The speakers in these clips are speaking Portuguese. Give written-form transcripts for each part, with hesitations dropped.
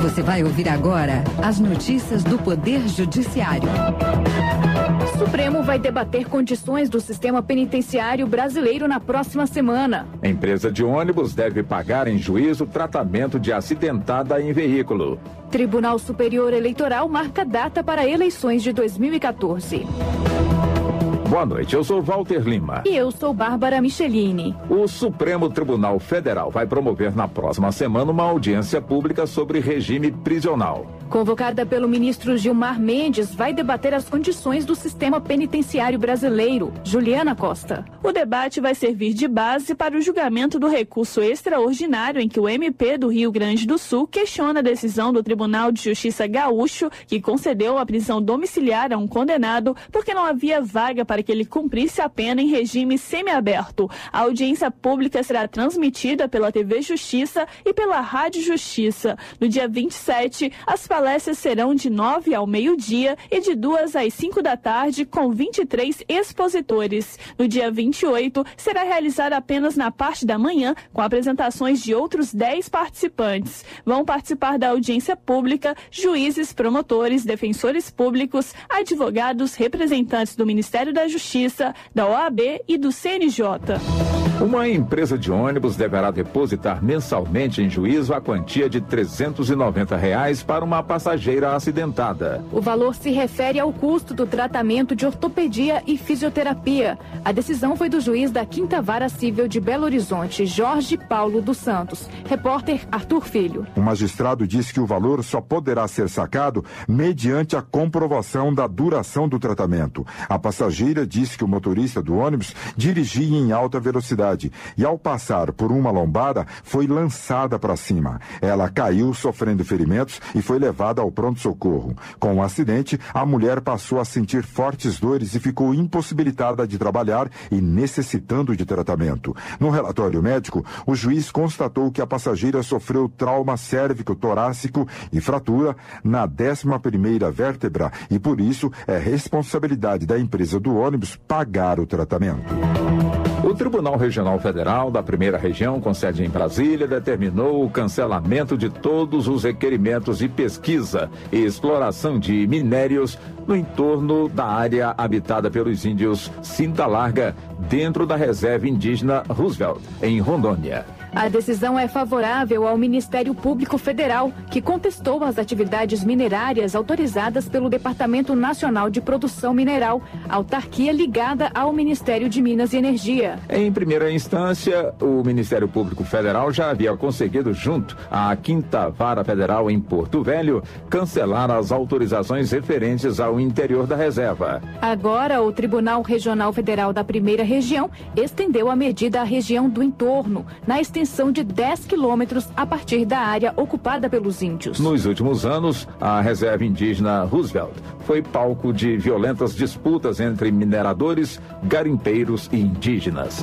Você vai ouvir agora as notícias do Poder Judiciário. O Supremo vai debater condições do sistema penitenciário brasileiro na próxima semana. A empresa de ônibus deve pagar em juízo tratamento de acidentada em veículo. Tribunal Superior Eleitoral marca data para eleições de 2014. Boa noite, eu sou Walter Lima. E eu sou Bárbara Michelini. O Supremo Tribunal Federal vai promover na próxima semana uma audiência pública sobre regime prisional. Convocada pelo ministro Gilmar Mendes, vai debater as condições do sistema penitenciário brasileiro. Juliana Costa. O debate vai servir de base para o julgamento do recurso extraordinário em que o MP do Rio Grande do Sul questiona a decisão do Tribunal de Justiça Gaúcho, que concedeu a prisão domiciliar a um condenado porque não havia vaga para que ele cumprisse a pena em regime semiaberto. A audiência pública será transmitida pela TV Justiça e pela Rádio Justiça. No dia 27, as palestras serão de 9 ao meio-dia e de 2 às 5 da tarde, com 23 expositores. No dia 28, será realizada apenas na parte da manhã, com apresentações de outros 10 participantes. Vão participar da audiência pública juízes, promotores, defensores públicos, advogados, representantes do Ministério da Justiça, da OAB e do CNJ. Uma empresa de ônibus deverá depositar mensalmente em juízo a quantia de R$ 390 para uma passageira acidentada. O valor se refere ao custo do tratamento de ortopedia e fisioterapia. A decisão foi do juiz da 5ª Vara Civil de Belo Horizonte, Jorge Paulo dos Santos. Repórter Arthur Filho. O magistrado disse que o valor só poderá ser sacado mediante a comprovação da duração do tratamento. A passageira disse que o motorista do ônibus dirigia em alta velocidade e, ao passar por uma lombada, foi lançada para cima. Ela caiu sofrendo ferimentos e foi levada ao pronto-socorro. Com o acidente, a mulher passou a sentir fortes dores e ficou impossibilitada de trabalhar e necessitando de tratamento. No relatório médico, o juiz constatou que a passageira sofreu trauma cérvico-torácico e fratura na 11ª vértebra e, por isso, é responsabilidade da empresa do ônibus pagar o tratamento. O Tribunal Regional Federal da Primeira Região, com sede em Brasília, determinou o cancelamento de todos os requerimentos de pesquisa e exploração de minérios no entorno da área habitada pelos índios Cinta Larga, dentro da reserva indígena Roosevelt, em Rondônia. A decisão é favorável ao Ministério Público Federal, que contestou as atividades minerárias autorizadas pelo Departamento Nacional de Produção Mineral, autarquia ligada ao Ministério de Minas e Energia. Em primeira instância, o Ministério Público Federal já havia conseguido, junto à 5ª Vara Federal em Porto Velho, cancelar as autorizações referentes ao interior da reserva. Agora, o Tribunal Regional Federal da Primeira Região estendeu a medida à região do entorno, na extensão de 10 quilômetros a partir da área ocupada pelos índios. Nos últimos anos, a reserva indígena Roosevelt foi palco de violentas disputas entre mineradores, garimpeiros e indígenas.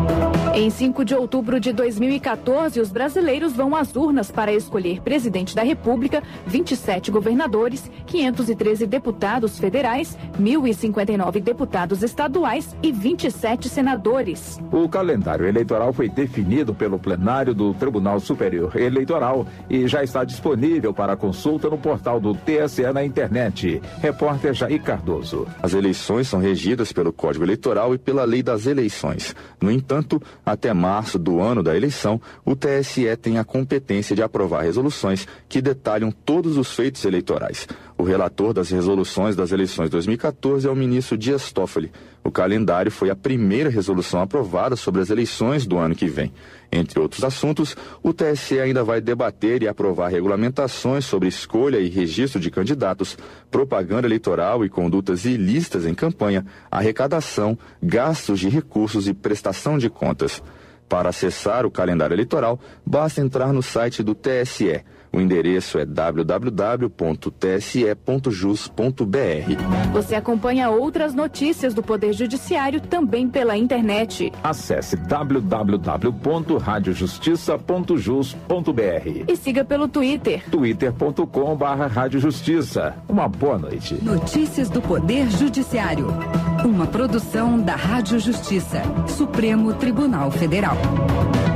Em 5 de outubro de 2014, os brasileiros vão às urnas para escolher presidente da República, 27 governadores, 513 deputados federais, 1.059 deputados estaduais e 27 senadores. O calendário eleitoral foi definido pelo plenário do Tribunal Superior Eleitoral e já está disponível para consulta no portal do TSE na internet. Repórter Jair Cardoso. As eleições são regidas pelo Código Eleitoral e pela Lei das Eleições. No entanto, até março do ano da eleição, o TSE tem a competência de aprovar resoluções que detalham todos os feitos eleitorais. O relator das resoluções das eleições de 2014 é o ministro Dias Toffoli. O calendário foi a primeira resolução aprovada sobre as eleições do ano que vem. Entre outros assuntos, o TSE ainda vai debater e aprovar regulamentações sobre escolha e registro de candidatos, propaganda eleitoral e condutas ilícitas em campanha, arrecadação, gastos de recursos e prestação de contas. Para acessar o calendário eleitoral, basta entrar no site do TSE. O endereço é www.tse.jus.br. Você acompanha outras notícias do Poder Judiciário também pela internet. Acesse www.radiojustiça.jus.br e siga pelo Twitter. twitter.com/radiojustiça. Uma boa noite. Notícias do Poder Judiciário. Uma produção da Rádio Justiça, Supremo Tribunal Federal.